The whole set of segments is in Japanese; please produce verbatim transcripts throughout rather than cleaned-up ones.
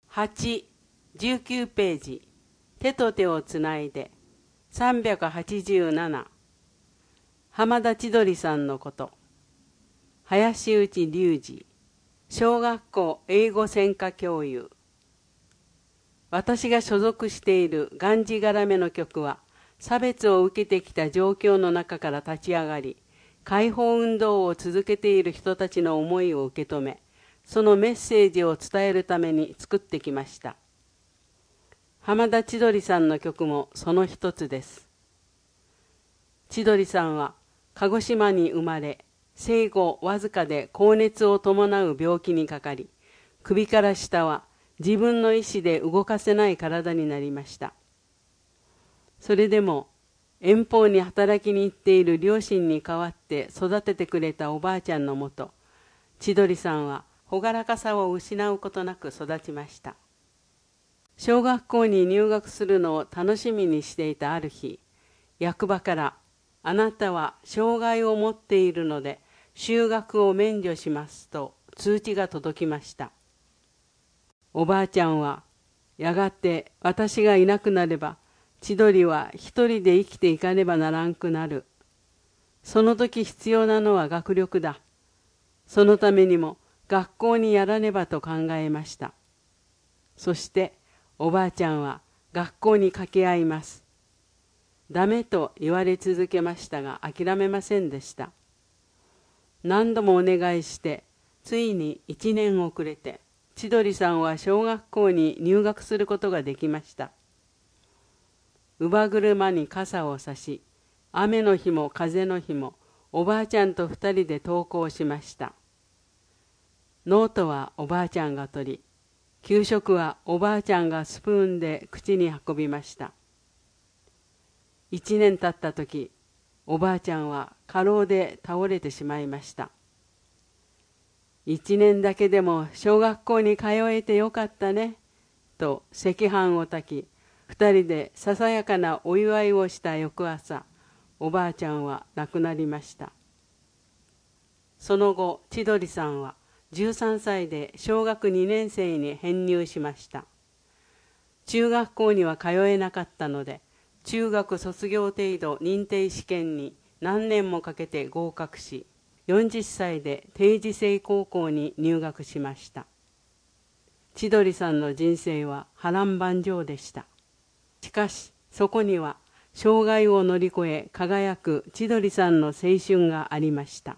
はち、じゅうきゅうページ、手と手をつないで、さんびゃくはちじゅうなな、浜田千鳥さんのこと、林内隆二、小学校英語専科教諭。私が所属しているがんじがらめの局は、差別を受けてきた状況の中から立ち上がり、解放運動を続けている人たちの思いを受け止め、そのメッセージを伝えるために作ってきました。浜田千鳥さんの曲もその一つです。千鳥さんは鹿児島に生まれ、生後わずかで高熱を伴う病気にかかり、首から下は自分の意思で動かせない体になりました。それでも遠方に働きに行っている両親に代わって育ててくれたおばあちゃんのもと、千鳥さんは朗らかさを失うことなく育ちました。小学校に入学するのを楽しみにしていたある日、役場からあなたは障害を持っているので就学を免除しますと通知が届きました。おばあちゃんは、やがて私がいなくなれば、千鳥は一人で生きていかねばならんくなる。その時必要なのは学力だ。そのためにも学校にやらねばと考えました。そしておばあちゃんは学校に掛け合います。ダメと言われ続けましたが諦めませんでした。何度もお願いして、ついに一年遅れて、千鳥さんは小学校に入学することができました。乳母車に傘を差し、雨の日も風の日もおばあちゃんと二人で登校しました。ノートはおばあちゃんが取り、給食はおばあちゃんがスプーンで口に運びました。一年経った時、おばあちゃんは過労で倒れてしまいました。一年だけでも小学校に通えてよかったね、と赤飯を炊き、二人でささやかなお祝いをした翌朝、おばあちゃんは亡くなりました。その後、千鳥さんはじゅうさんさいで小学にねん生に編入しました。中学校には通えなかったので、中学卒業程度認定試験に何年もかけて合格し、よんじゅっさいで定時制高校に入学しました。千鳥さんの人生は波乱万丈でした。しかし、そこには障害を乗り越え輝く千鳥さんの青春がありました。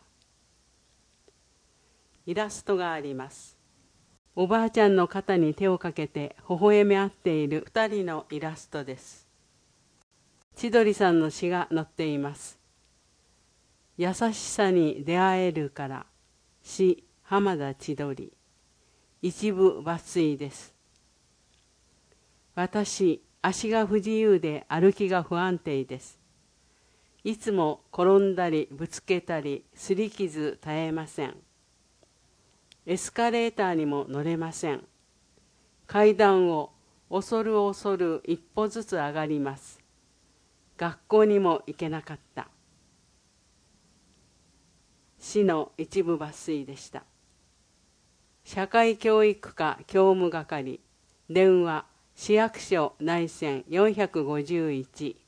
イラストがあります。おばあちゃんの肩に手をかけて微笑み合っている二人のイラストです。千鳥さんの詩が載っています。優しさに出会えるから、詩浜田千鳥。一部抜粋です。私、足が不自由で歩きが不安定です。いつも転んだりぶつけたりすり傷絶えません。エスカレーターにも乗れません。階段を恐る恐る一歩ずつ上がります。学校にも行けなかった。詩の一部抜粋でした。社会教育課教務係、電話、市役所内線よんひゃくごじゅういち。